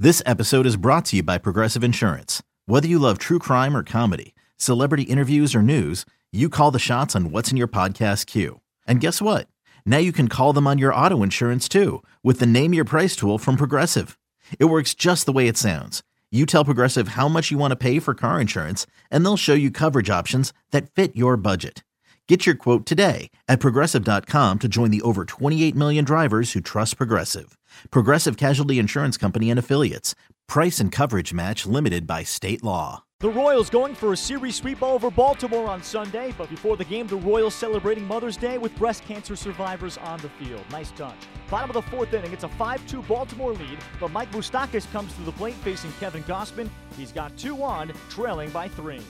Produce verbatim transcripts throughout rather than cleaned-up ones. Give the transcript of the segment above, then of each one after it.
This episode is brought to you by Progressive Insurance. Whether you love true crime or comedy, celebrity interviews or news, you call the shots on what's in your podcast queue. And guess what? Now you can call them on your auto insurance too with the Name Your Price tool from Progressive. It works just the way it sounds. You tell Progressive how much you want to pay for car insurance, and they'll show you coverage options that fit your budget. Get your quote today at Progressive dot com to join the over twenty-eight million drivers who trust Progressive. Progressive Casualty Insurance Company and Affiliates. Price and coverage match limited by state law. The Royals going for a series sweep over Baltimore on Sunday, but before the game, the Royals celebrating Mother's Day with breast cancer survivors on the field. Nice touch. Bottom of the fourth inning, it's a five two Baltimore lead, but Mike Moustakas comes to the plate facing Kevin Gausman. He's got two on, trailing by three.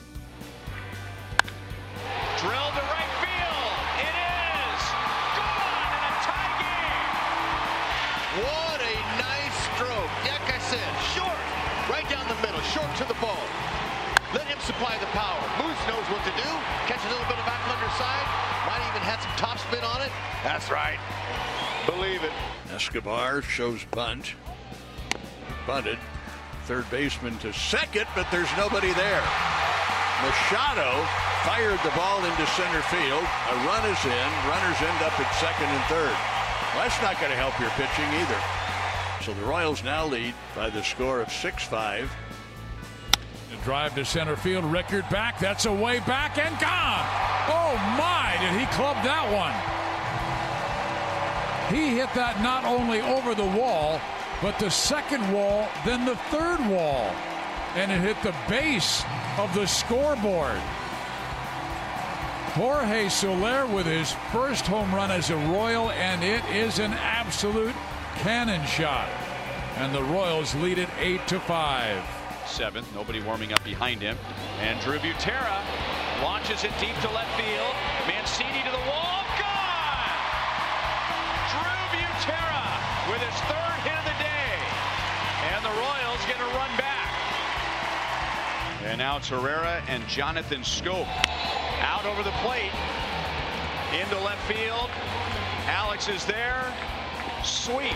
Drilled to right field. It is gone in a tie game. What a nice stroke. Like I said, short, right down the middle, short to the ball. Let him supply the power. Moose knows what to do. Catch a little bit of back underside. Might even had some top spin on it. That's right. Believe it. Escobar shows bunt. Bunted. Third baseman to second, but there's nobody there. Machado fired the ball into center field. A run is in. Runners end up at second and third. Well, that's not going to help your pitching either. So the Royals now lead by the score of six five. The drive to center field. Rickard back. That's a way back and gone. Oh, my, did he club that one. He hit that not only over the wall, but the second wall, then the third wall. And it hit the base of the scoreboard. Jorge Soler with his first home run as a Royal, and it is an absolute cannon shot. And the Royals lead it eight to five. Seventh, nobody warming up behind him. And Drew Butera launches it deep to left field. Mancini to the wall. Gone! Drew Butera with his third hit of the day. And the Royals get a run back. And now it's Herrera and Jonathan Schoop out over the plate into left field. Alex is there. Sweep.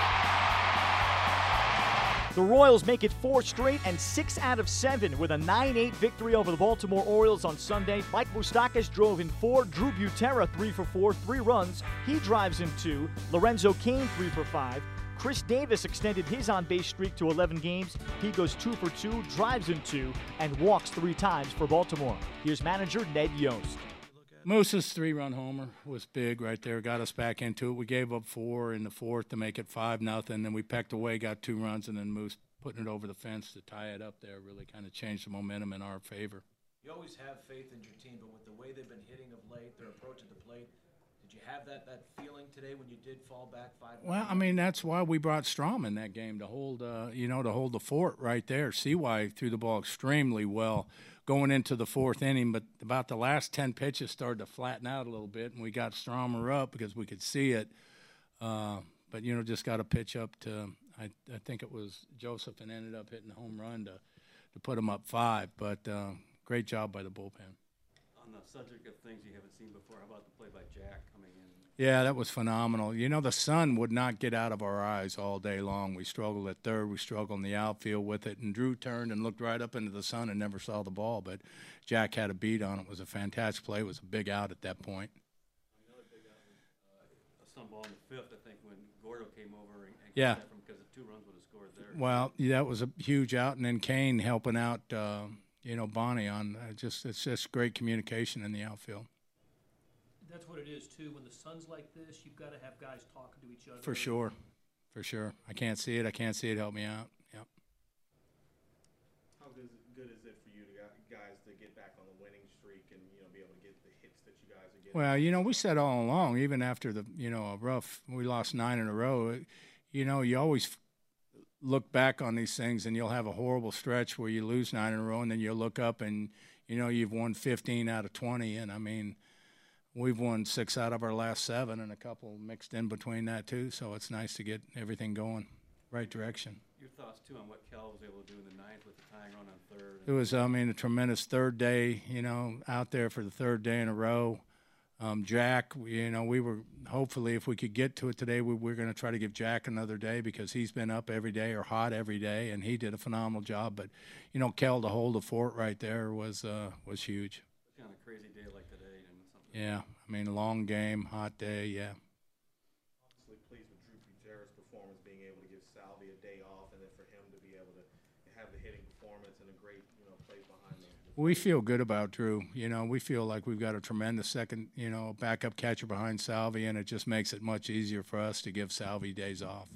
The Royals make it four straight and six out of seven with a nine eight victory over the Baltimore Orioles on Sunday. Mike Moustakas drove in four. Drew Butera three for four, three runs. He drives in two. Lorenzo Cain three for five. Chris Davis extended his on-base streak to eleven games. He goes two for two, drives in two, and walks three times for Baltimore. Here's manager Ned Yost. Moose's three-run homer was big right there, got us back into it. We gave up four in the fourth to make it five nothing. Then we pecked away, got two runs, and then Moose putting it over the fence to tie it up there really kind of changed the momentum in our favor. You always have faith in your team, but with the way they've been hitting of late, their approach at the plate, did you have that, that feeling today when you did fall back five? Well, I mean, that's why we brought Strom in that game to hold, uh, you know, to hold the fort right there. C Y threw the ball extremely well going into the fourth inning, but about the last ten pitches started to flatten out a little bit, and we got Stromer up because we could see it. Uh, but, you know, just got a pitch up to, I, I think it was Joseph, and ended up hitting a home run to, to put him up five. But uh, great job by the bullpen. On the subject of things you haven't seen before, how about the play by Jack coming in? Yeah, that was phenomenal. You know, the sun would not get out of our eyes all day long. We struggled at third. We struggled in the outfield with it. And Drew turned and looked right up into the sun and never saw the ball. But Jack had a beat on it. It was a fantastic play. It was a big out at that point. Another big out was uh, a sun ball in the fifth, I think, when Gordo came over and, and yeah. that from because the two runs would have scored there. Well, yeah, that was a huge out. And then Kane helping out, uh, you know, Bonnie on uh, just – it's just great communication in the outfield. That's what it is, too. When the sun's like this, you've got to have guys talking to each other. For sure. For sure. I can't see it. I can't see it. Help me out. Yep. How good is, it, good is it for you to, guys to get back on the winning streak and, you know, be able to get the hits that you guys are getting? Well, you know, we said all along, even after the, you know, a rough, we lost nine in a row, you know, you always look back on these things and you'll have a horrible stretch where you lose nine in a row and then you'll look up and, you know, you've won fifteen out of twenty. And, I mean, we've won six out of our last seven and a couple mixed in between that, too. So it's nice to get everything going right direction. Your thoughts, too, on what Cal was able to do in the ninth with the tying run on third? It was, I mean, a tremendous third day, you know, out there for the third day in a row. Um, Jack, you know, we were hopefully if we could get to it today, we, we're going to try to give Jack another day because he's been up every day or hot every day, and he did a phenomenal job. But, you know, Kel to hold the fort right there was uh, was huge. Kind of a crazy day like today. And something yeah, I mean, long game, hot day, yeah. Obviously pleased with Drew Butera's performance, being able to give Salvi a day off, and then for him to be able to have the hitting performance and a great, you know, plays behind him. We feel good about Drew. You know, we feel like we've got a tremendous second, you know, backup catcher behind Salvi, and it just makes it much easier for us to give Salvi days off.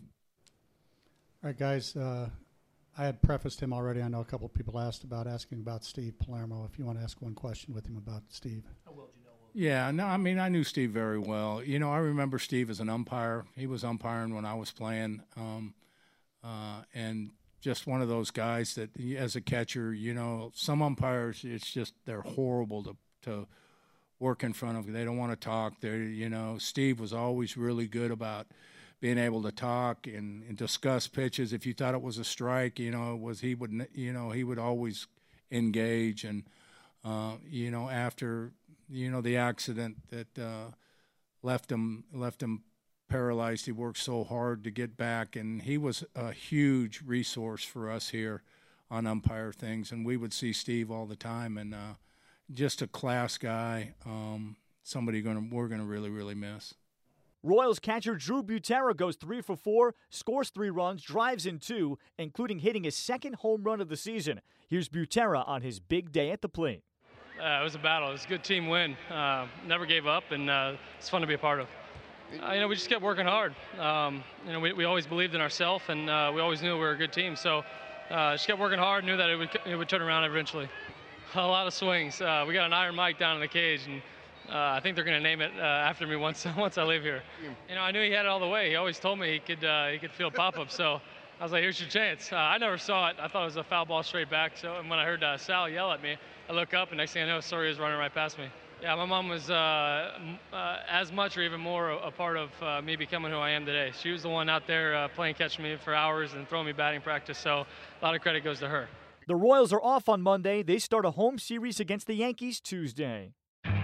All right, guys. Uh, I had prefaced him already. I know a couple of people asked about asking about Steve Palermo. If you want to ask one question with him about Steve. How well do you know him? Yeah, no, I mean, I knew Steve very well. You know, I remember Steve as an umpire. He was umpiring when I was playing, um, uh, and just one of those guys that, as a catcher, you know, some umpires, it's just they're horrible to to work in front of. They don't want to talk. They're, you know, Steve was always really good about being able to talk and, and discuss pitches. If you thought it was a strike, you know, it was he would, you know, he would always engage. And uh, you know, after you know the accident that uh, left him left him. paralyzed, he worked so hard to get back, and he was a huge resource for us here on umpire things, and we would see Steve all the time, and uh, just a class guy, um, somebody gonna we're going to really, really miss. Royals catcher Drew Butera goes three for four, scores three runs, drives in two, including hitting his second home run of the season. Here's Butera on his big day at the plate. Uh, it was a battle. It was a good team win. Uh, never gave up, and uh, it's fun to be a part of. Uh, you know, we just kept working hard. Um, you know, we, we always believed in ourselves, and uh, we always knew we were a good team. So uh, just kept working hard, knew that it would it would turn around eventually. A lot of swings. Uh, we got an Iron Mike down in the cage, and uh, I think they're going to name it uh, after me once once I leave here. You know, I knew he had it all the way. He always told me he could uh, he could field pop-ups. So I was like, here's your chance. Uh, I never saw it. I thought it was a foul ball straight back. So and when I heard uh, Sal yell at me, I look up, and next thing I know, Sori was running right past me. Yeah, my mom was uh, uh, as much or even more a, a part of uh, me becoming who I am today. She was the one out there uh, playing catch me for hours and throwing me batting practice, so a lot of credit goes to her. The Royals are off on Monday. They start a home series against the Yankees Tuesday.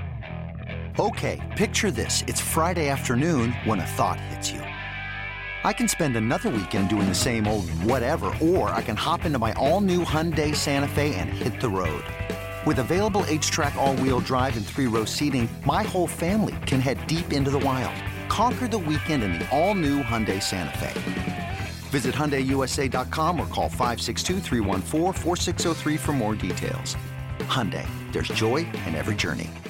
Okay, picture this. It's Friday afternoon when a thought hits you. I can spend another weekend doing the same old whatever, or I can hop into my all-new Hyundai Santa Fe and hit the road. With available H-Track all-wheel drive and three-row seating, my whole family can head deep into the wild. Conquer the weekend in the all-new Hyundai Santa Fe. Visit Hyundai U S A dot com or call five six two, three one four, four six zero three for more details. Hyundai, there's joy in every journey.